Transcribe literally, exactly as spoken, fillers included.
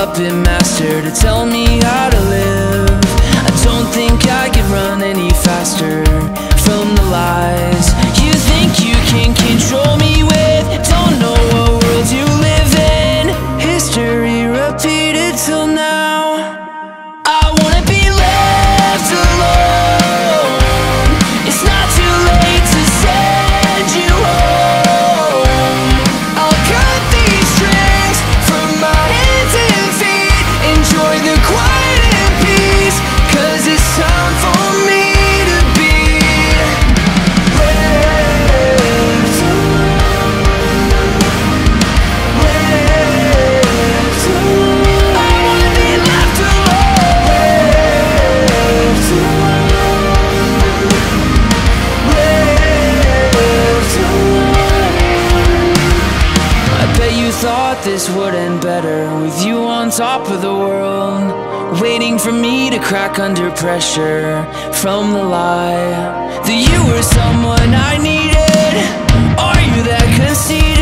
puppet master to tell me how to live. I don't think I could run any faster from the lies you think you can control me with. Don't know what world you live in. History repeated till now. I wanna be left alone. It's not too late to send you home. I'll cut these strings from my hands and feet. Enjoy the quiet and peace, 'cause it's time for me to be left alone. Left alone. I wanna be left alone. Left alone. Left alone. I bet you thought this would end better with you on top of the world, waiting for me to crack under pressure from the lie that you were someone I needed. Are you that conceited?